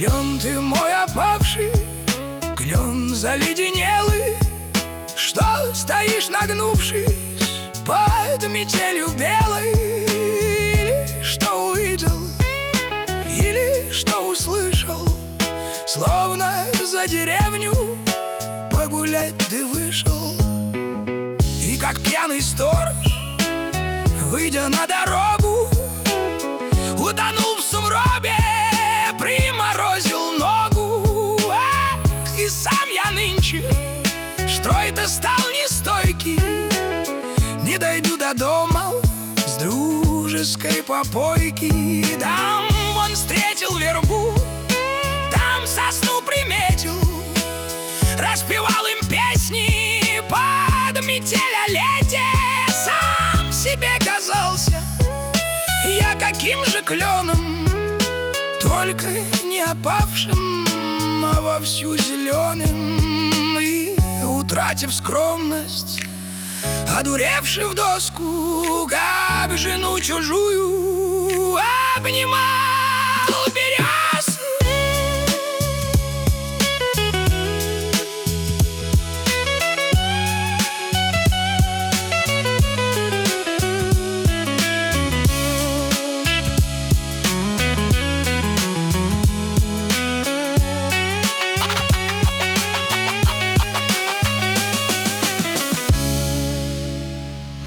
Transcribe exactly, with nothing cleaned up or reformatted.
Клен ты мой опавший, клен заледенелый, что стоишь нагнувшись под метелью белой. Или что увидел, или что услышал, словно за деревню погулять ты вышел. И как пьяный сторож, выйдя на дорогу, утонул в сугробе, приморозил ногу. Ах, и сам я нынче строй-то стал нестойкий, не дойду до дома с дружеской попойки. Там вон встретил вербу, там сосну приметил, распевал им песни под метель о лете. Сам себе казался я каким же кленом, только не опавшим, а вовсю зеленым. И, утратив скромность, одуревший в доску, как жену чужую обнимал.